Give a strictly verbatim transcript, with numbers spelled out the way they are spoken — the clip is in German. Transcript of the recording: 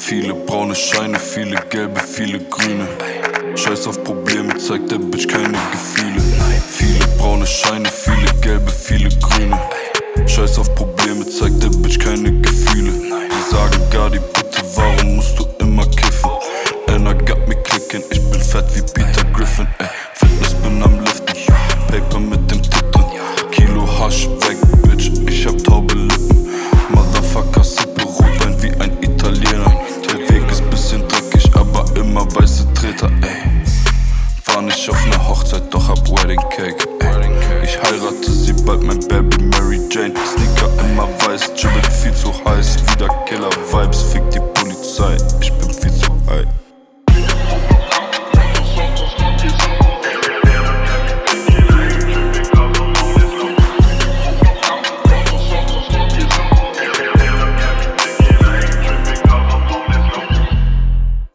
Viele braune Scheine, viele gelbe, viele grüne. Scheiß auf Probleme, zeigt der Bitch keine Gefühle. Viele braune Scheine, viele gelbe, viele grüne. Scheiß auf Probleme, zeigt der Bitch keine Gefühle. Die sagen gar die Bitte, warum musst du immer kiffen? And I got me clicking, ich bin fett wie Peter Griffin, ey. Fitness bin am Liften, Paper mit dem Titel. Kilo Hasch weg, Bitch, ich hab taube Lippen. Motherfucker, sippe Rotwein wie ein Italiener. Der Weg ist bisschen dreckig, aber immer weiße Treter, ey. War nicht auf ner Hochzeit, doch hab Wedding Cake, ey. Ich heirate sie bald, mein Baby Mary Jane. Sneaker immer weiß, Gibbet viel zu heiß. Wieder Killer Vibes, fick die